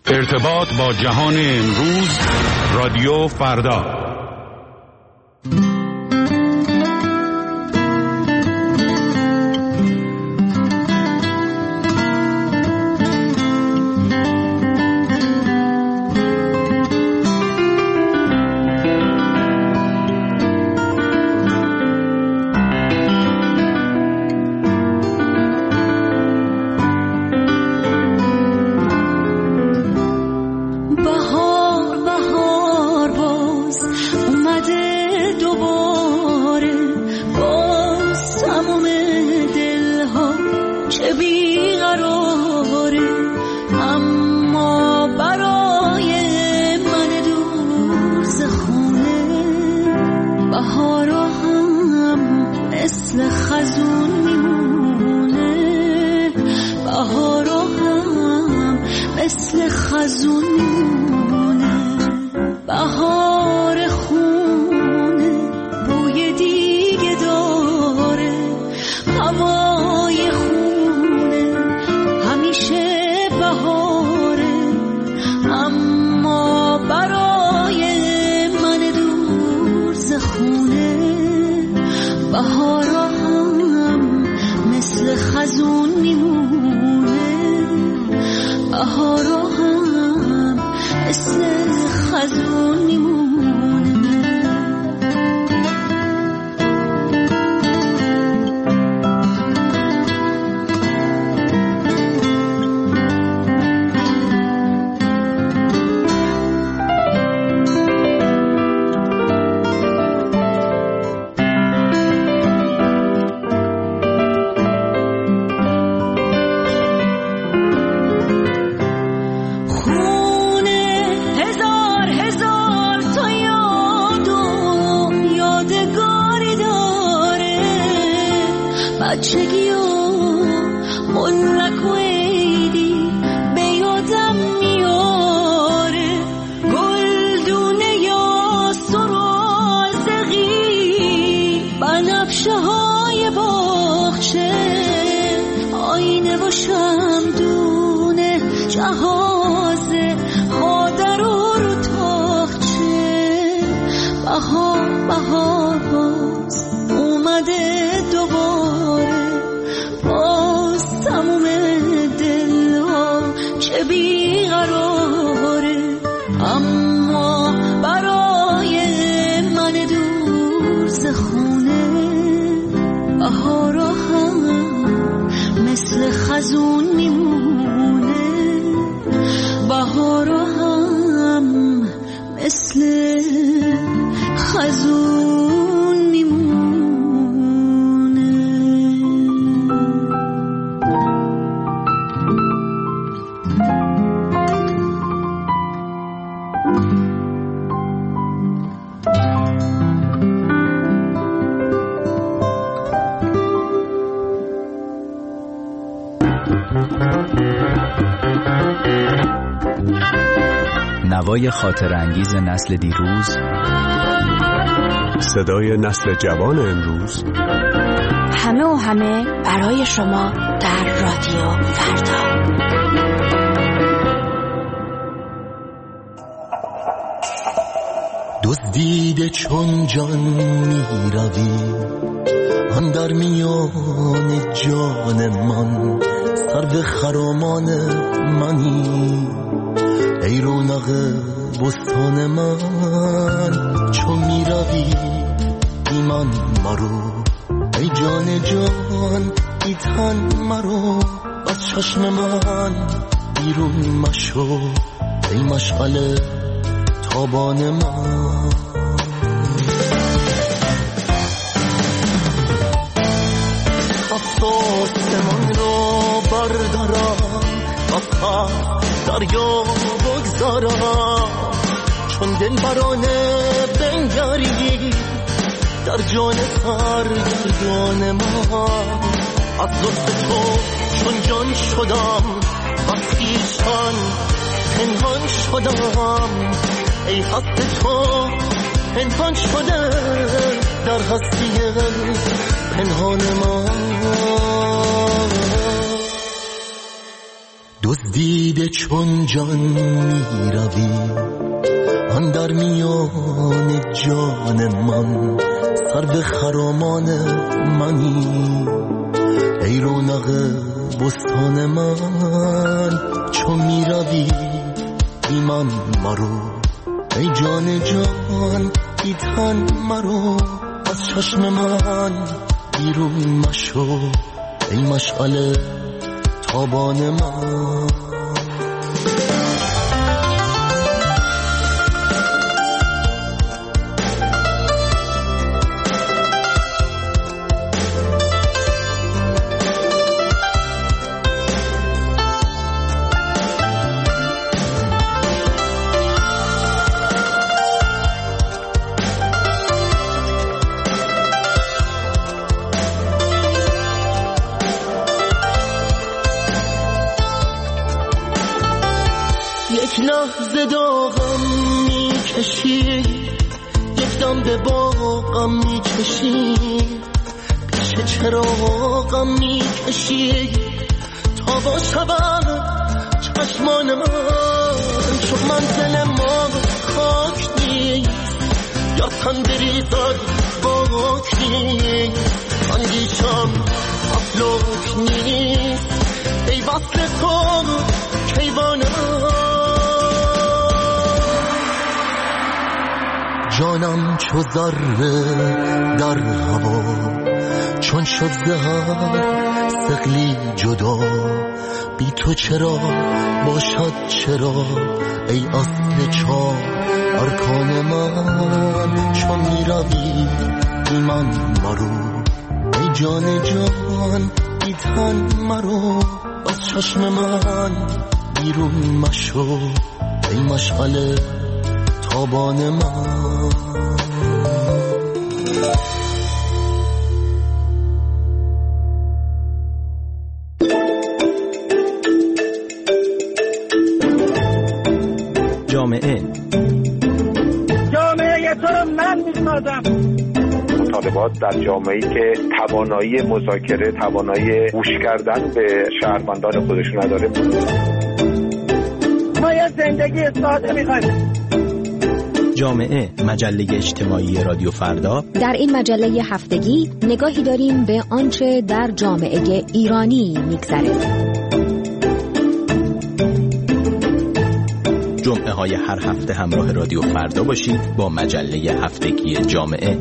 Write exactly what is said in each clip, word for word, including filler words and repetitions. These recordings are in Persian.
ارتباط با جهان امروز، رادیو فردا. نوای خاطر انگیز نسل دیروز، صدای نسل جوان امروز، همه و همه برای شما در رادیو فردا. دزدیده چون جان می روی آن در میان جان من، سرو خرامان منی ای رونق بستان من. چون می روی ایمان مرو ای جان جان ای تن مرو، از چشم من بیرون مشو ای مشعل تابان من. افسوس من رو بردارم و دریا بگذارم، چون دل برانه بنگری در جان سرگردان من. از لطف تو چون جان شدم و خویشتن پنهان شدم، ای حق تو پنهان شده در هستی پنهان من. دزدیده چون جان می روی اندر میان جان من، سرو خرامان منی ای رونق بستان من. چون می روی بی من مرو ای جان جان، بی تن مرو از چشم من بیرون مشو ای مشعل تابان من. یک لحظه داغم میکشی، یک دم به باغم میکشی، پیش چراغم میکشی تا با شبم چشمان من. چون منزل ما خاک نیست یا تن بریزد باک نیست، اندیشم افلاک نیست ای وصل تو کیوانم. جانم چو ذره در هوا، چون شد زهر ثقلی جدا، بی تو چرا باشد چرا ای اصل چار ارکان من. چون می روی بی من مرو ای جان جان، بی تن مرو از چشم من بیرون مشو ای مشعل تابان من. جامعه جامعه تو رو من میسازم. مطالبات در جامعه‌ای که توانایی مذاکره، توانایی گوش کردن به شهروندان خودش نداره. ما یه زندگی ساده می‌خوایم. جامعه، مجله اجتماعی رادیو فردا. در این مجله هفتگی نگاهی داریم به آنچه در جامعه ایرانی می‌گذره. جمعه های هر هفته همراه رادیو فردا باشید با مجله هفتگی جامعه.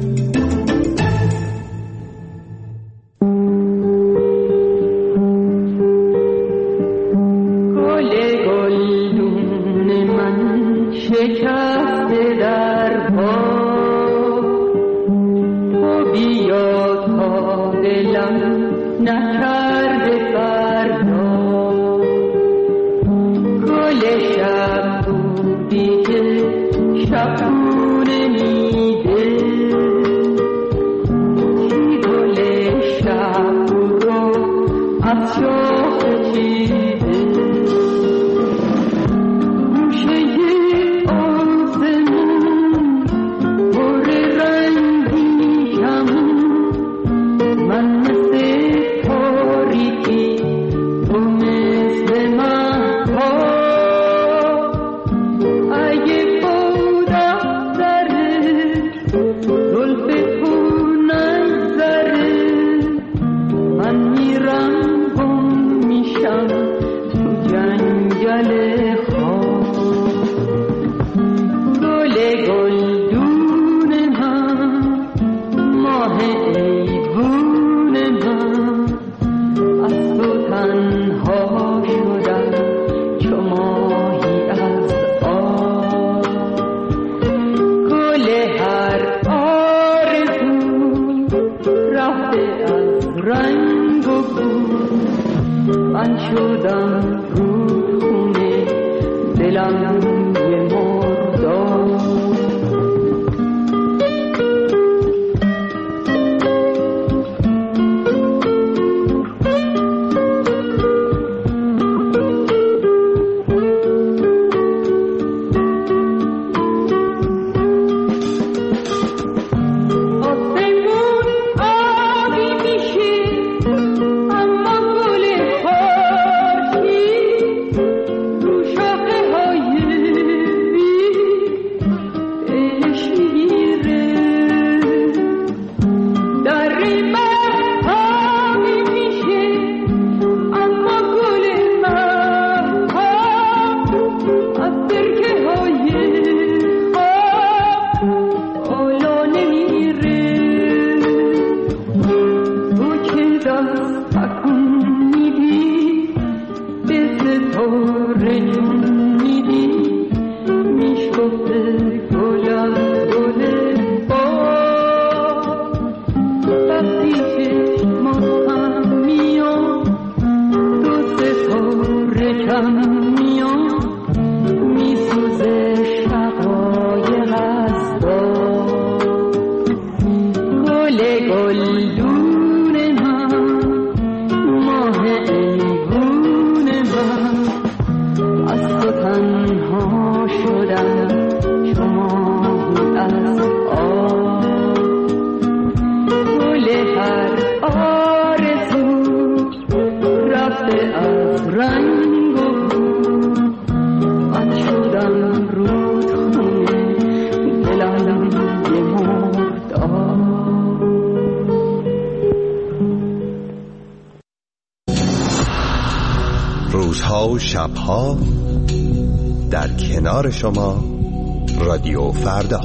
روزها و شبها در کنار شما رادیو فردا.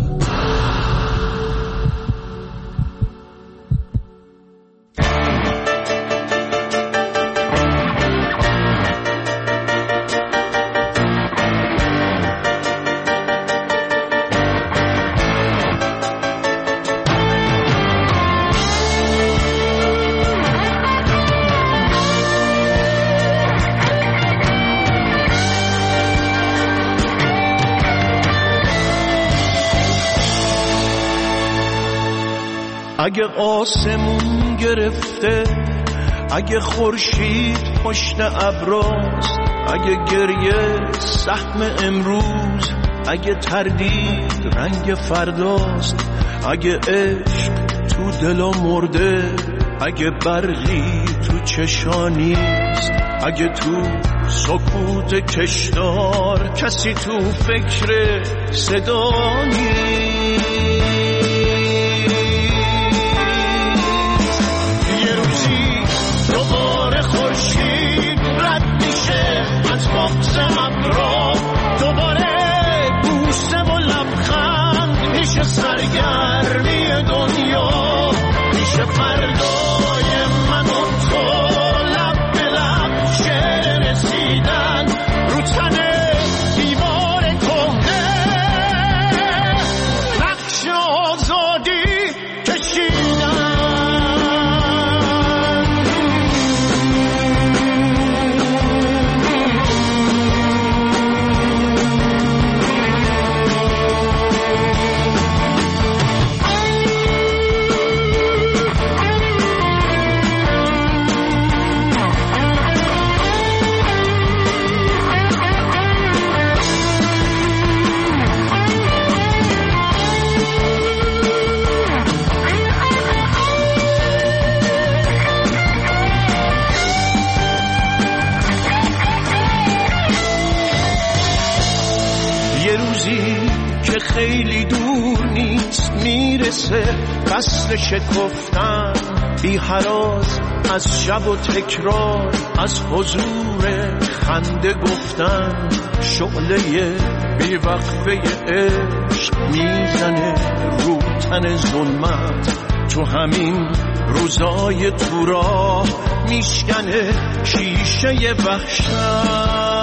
اگه آسمون گرفته، اگه خورشید پشت ابراست، اگه گریه سهم امروز، اگه تردید رنگ فرداست، اگه عشق تو دلا مرده، اگه برقی تو چشانیست، اگه تو سکوت کشدار کسی تو فکر صدا نیست. دوباره خورشید رد میشه از بغض ابرا، دوباره بوسه و لبخند میشه سرگرمی دنیا، میشه فردای من و تو لب به لب شعر رسیدن رو تن دیوار کهنه، نقش آزادی کشیدن. خیلی دور نیست میرسه فصل شکفتن، بی هراز از شب و تکرار، از حضور خنده گفتن، شعله بی وقفه عشق میزنه رو تن ظلمت، تو همین روزای تو راه میشکنه شیشه وحشت.